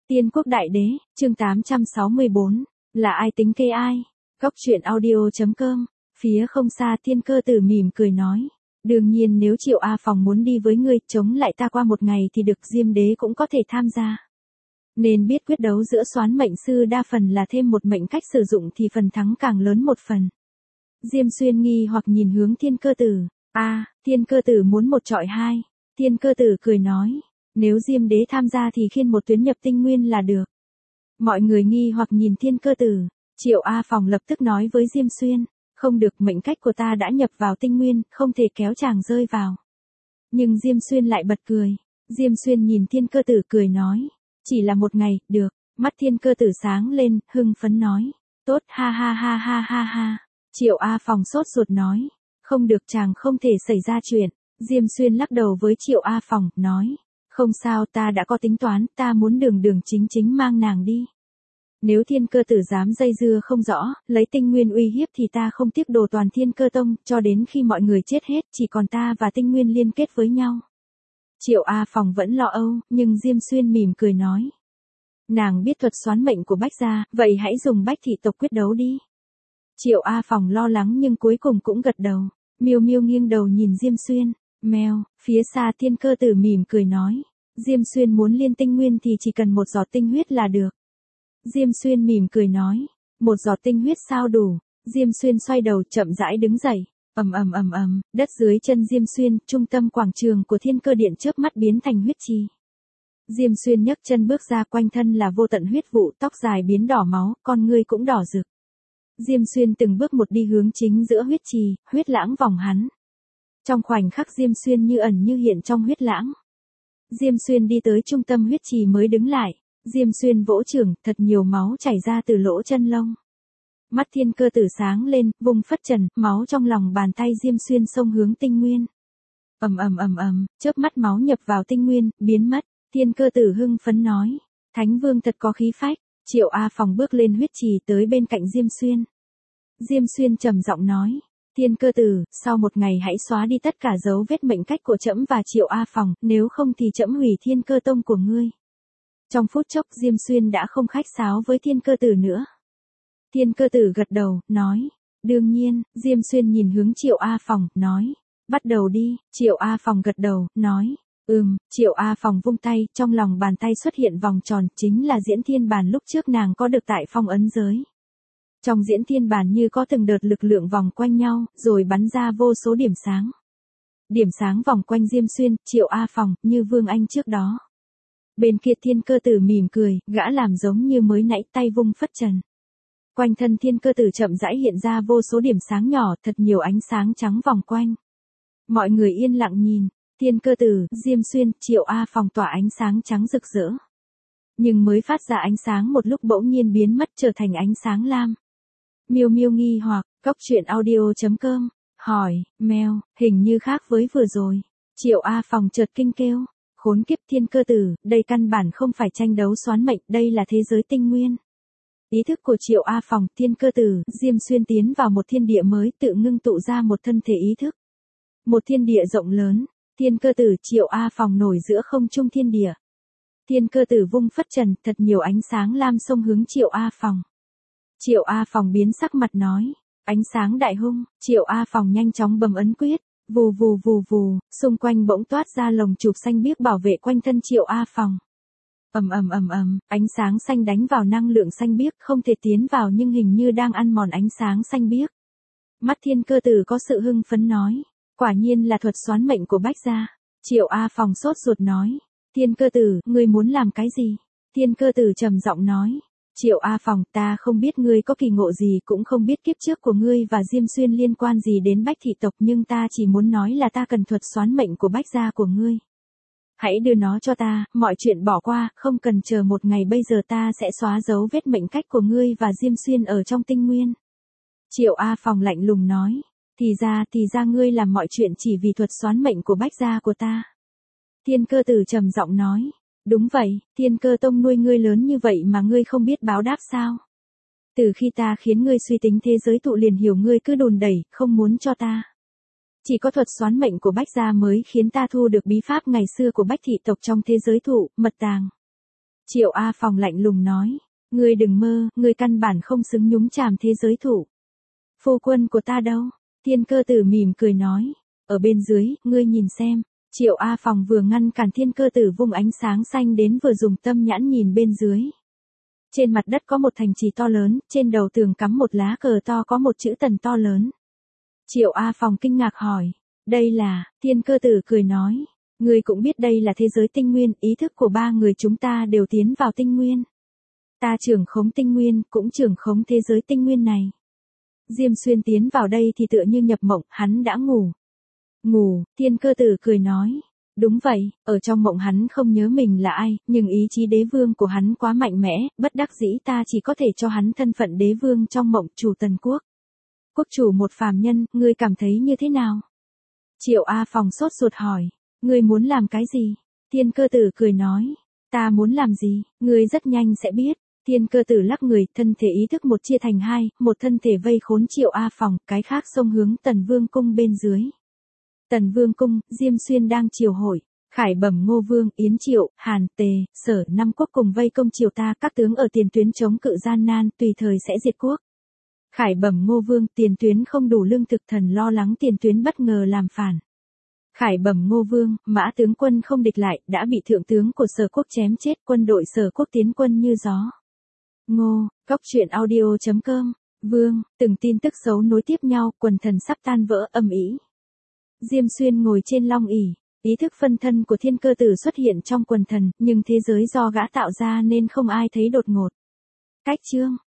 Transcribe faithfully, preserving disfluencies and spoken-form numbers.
Tiên quốc đại đế, chương tám trăm sáu mươi bốn, là ai tính kê ai? Góc truyện audio.com, phía không xa Thiên Cơ Tử mỉm cười nói. Đương nhiên nếu Triệu A Phòng muốn đi với ngươi, chống lại ta qua một ngày thì được, Diêm đế cũng có thể tham gia. Nên biết quyết đấu giữa Soán mệnh sư đa phần là thêm một mệnh cách sử dụng thì phần thắng càng lớn một phần. Diêm Xuyên nghi hoặc nhìn hướng Thiên Cơ Tử. A, à, Thiên Cơ Tử muốn một trọi hai. Thiên Cơ Tử cười nói. Nếu Diêm đế tham gia thì khiên một tuyến nhập tinh nguyên là được. Mọi người nghi hoặc nhìn Thiên Cơ Tử. Triệu A Phòng lập tức nói với Diêm Xuyên. Không được, mệnh cách của ta đã nhập vào tinh nguyên, không thể kéo chàng rơi vào. Nhưng Diêm Xuyên lại bật cười. Diêm Xuyên nhìn Thiên Cơ Tử cười nói. Chỉ là một ngày, được. Mắt Thiên Cơ Tử sáng lên, hưng phấn nói. Tốt, ha ha ha ha ha ha. Triệu A Phòng sốt ruột nói. Không được, chàng không thể xảy ra chuyện. Diêm Xuyên lắc đầu với Triệu A Phòng, nói. Không sao, ta đã có tính toán, ta muốn đường đường chính chính mang nàng đi. Nếu Thiên Cơ Tử dám dây dưa không rõ, lấy tinh nguyên uy hiếp thì ta không tiếc đồ toàn Thiên Cơ Tông, cho đến khi mọi người chết hết, chỉ còn ta và tinh nguyên liên kết với nhau. Triệu A Phòng vẫn lo âu, nhưng Diêm Xuyên mỉm cười nói. Nàng biết thuật xoán mệnh của Bách gia, vậy hãy dùng Bách thị tộc quyết đấu đi. Triệu A Phòng lo lắng nhưng cuối cùng cũng gật đầu. Miêu Miêu nghiêng đầu nhìn Diêm Xuyên. Mèo, phía xa Thiên Cơ Tử mỉm cười nói. Diêm Xuyên muốn liên tinh nguyên thì chỉ cần một giọt tinh huyết là được. Diêm Xuyên mỉm cười nói. Một giọt tinh huyết sao đủ. Diêm Xuyên xoay đầu chậm rãi đứng dậy. Ầm ầm ầm ầm, đất dưới chân Diêm Xuyên, trung tâm quảng trường của Thiên Cơ Điện chớp mắt biến thành huyết trì. Diêm Xuyên nhấc chân bước ra, quanh thân là vô tận huyết vụ, tóc dài biến đỏ máu, con ngươi cũng đỏ rực. Diêm Xuyên từng bước một đi hướng chính giữa huyết trì, huyết lãng vòng hắn. Trong khoảnh khắc Diêm Xuyên như ẩn như hiện trong huyết lãng. Diêm Xuyên đi tới trung tâm huyết trì mới đứng lại. Diêm Xuyên vỗ chưởng, thật nhiều máu chảy ra từ lỗ chân lông. Mắt Thiên Cơ Tử sáng lên, vùng phất trần, máu trong lòng bàn tay Diêm Xuyên xông hướng tinh nguyên. Ầm ầm ầm ầm, chớp mắt máu nhập vào tinh nguyên, biến mất. Thiên Cơ Tử hưng phấn nói, Thánh Vương thật có khí phách. Triệu A Phòng bước lên huyết trì tới bên cạnh Diêm Xuyên. Diêm Xuyên trầm giọng nói, Thiên Cơ Tử, sau một ngày hãy xóa đi tất cả dấu vết mệnh cách của trẫm và Triệu A Phòng, nếu không thì trẫm hủy Thiên Cơ Tông của ngươi. Trong phút chốc Diêm Xuyên đã không khách sáo với Thiên Cơ Tử nữa. Thiên Cơ Tử gật đầu, nói, đương nhiên. Diêm Xuyên nhìn hướng Triệu A Phòng, nói, bắt đầu đi. Triệu A Phòng gật đầu, nói, ừm. Triệu A Phòng vung tay, trong lòng bàn tay xuất hiện vòng tròn, chính là diễn thiên bàn lúc trước nàng có được tại phong ấn giới. Trong diễn thiên bàn như có từng đợt lực lượng vòng quanh nhau, rồi bắn ra vô số điểm sáng. Điểm sáng vòng quanh Diêm Xuyên, Triệu A Phòng, như Vương Anh trước đó. Bên kia Thiên Cơ Tử mỉm cười, gã làm giống như mới nãy, tay vung phất trần. Quanh thân Thiên Cơ Tử chậm rãi hiện ra vô số điểm sáng nhỏ, thật nhiều ánh sáng trắng vòng quanh. Mọi người yên lặng nhìn, Thiên Cơ Tử, Diêm Xuyên, Triệu A Phòng tỏa ánh sáng trắng rực rỡ. Nhưng mới phát ra ánh sáng một lúc bỗng nhiên biến mất, trở thành ánh sáng lam. Miêu Miêu nghi hoặc, góc truyện audio.com, hỏi, mèo, hình như khác với vừa rồi. Triệu A Phòng chợt kinh kêu. Khốn kiếp, Thiên Cơ Tử, đây căn bản không phải tranh đấu xoán mệnh, đây là thế giới tinh nguyên. Ý thức của Triệu A Phòng, Thiên Cơ Tử, Diêm Xuyên tiến vào một thiên địa mới, tự ngưng tụ ra một thân thể ý thức. Một thiên địa rộng lớn, Thiên Cơ Tử, Triệu A Phòng nổi giữa không trung thiên địa. Thiên Cơ Tử vung phất trần, thật nhiều ánh sáng lam xông hướng Triệu A Phòng. Triệu A Phòng biến sắc mặt nói, ánh sáng đại hung. Triệu A Phòng nhanh chóng bấm ấn quyết. Vù vù vù vù, xung quanh bỗng toát ra lồng chụp xanh biếc bảo vệ quanh thân Triệu A Phòng. Ầm ầm ầm ầm, ánh sáng xanh đánh vào năng lượng xanh biếc, không thể tiến vào nhưng hình như đang ăn mòn ánh sáng xanh biếc. Mắt Thiên Cơ Tử có sự hưng phấn nói, quả nhiên là thuật xoán mệnh của Bách gia. Triệu A Phòng sốt ruột nói, Thiên Cơ Tử, ngươi muốn làm cái gì? Thiên Cơ Tử trầm giọng nói, Triệu A Phòng, ta không biết ngươi có kỳ ngộ gì, cũng không biết kiếp trước của ngươi và Diêm Xuyên liên quan gì đến Bách thị tộc, nhưng ta chỉ muốn nói là ta cần thuật xoán mệnh của Bách gia của ngươi. Hãy đưa nó cho ta, mọi chuyện bỏ qua, không cần chờ một ngày, bây giờ ta sẽ xóa dấu vết mệnh cách của ngươi và Diêm Xuyên ở trong tinh nguyên. Triệu A Phòng lạnh lùng nói, thì ra, thì ra ngươi làm mọi chuyện chỉ vì thuật xoán mệnh của Bách gia của ta. Thiên Cơ Tử trầm giọng nói, đúng vậy, Thiên Cơ Tông nuôi ngươi lớn như vậy mà ngươi không biết báo đáp sao? Từ khi ta khiến ngươi suy tính thế giới tụ liền hiểu ngươi cứ đùn đẩy, không muốn cho ta. Chỉ có thuật xoán mệnh của Bách gia mới khiến ta thu được bí pháp ngày xưa của Bách thị tộc trong thế giới thụ, mật tàng. Triệu A Phòng lạnh lùng nói. Ngươi đừng mơ, ngươi căn bản không xứng nhúng chàm thế giới thủ. Phu quân của ta đâu? Thiên Cơ Tử mỉm cười nói. Ở bên dưới, ngươi nhìn xem. Triệu A Phòng vừa ngăn cản Thiên Cơ Tử vung ánh sáng xanh đến vừa dùng tâm nhãn nhìn bên dưới. Trên mặt đất có một thành trì to lớn, trên đầu tường cắm một lá cờ to có một chữ Tần to lớn. Triệu A Phòng kinh ngạc hỏi. Đây là, Thiên Cơ Tử cười nói. Ngươi cũng biết đây là thế giới tinh nguyên, ý thức của ba người chúng ta đều tiến vào tinh nguyên. Ta trưởng khống tinh nguyên, cũng trưởng khống thế giới tinh nguyên này. Diêm Xuyên tiến vào đây thì tựa như nhập mộng, hắn đã ngủ. Ngủ, Thiên Cơ Tử cười nói. Đúng vậy, ở trong mộng hắn không nhớ mình là ai, nhưng ý chí đế vương của hắn quá mạnh mẽ, bất đắc dĩ ta chỉ có thể cho hắn thân phận đế vương trong mộng chủ Tần Quốc. Quốc chủ một phàm nhân, ngươi cảm thấy như thế nào? Triệu A Phòng sốt ruột hỏi. Ngươi muốn làm cái gì? Thiên Cơ Tử cười nói. Ta muốn làm gì, ngươi rất nhanh sẽ biết. Thiên Cơ Tử lắc người, thân thể ý thức một chia thành hai, một thân thể vây khốn Triệu A Phòng, cái khác xông hướng Tần Vương cung bên dưới. Tần Vương cung, Diêm Xuyên đang triều hội. Khải Bẩm Ngô Vương, Yến Triệu, Hàn, Tề, Sở năm quốc cùng vây công triều ta, các tướng ở tiền tuyến chống cự gian nan, tùy thời sẽ diệt quốc. Khải Bẩm Ngô Vương, tiền tuyến không đủ lương thực, thần lo lắng tiền tuyến bất ngờ làm phản. Khải Bẩm Ngô Vương, Mã tướng quân không địch lại, đã bị thượng tướng của Sở quốc chém chết, quân đội Sở quốc tiến quân như gió. Ngô, Cốc truyện audio chấm com, Vương, từng tin tức xấu nối tiếp nhau, quần thần sắp tan vỡ, âm ỉ. Diêm Xuyên ngồi trên long ỷ, ý thức phân thân của Thiên Cơ Tử xuất hiện trong quần thần, nhưng thế giới do gã tạo ra nên không ai thấy đột ngột. Cách chương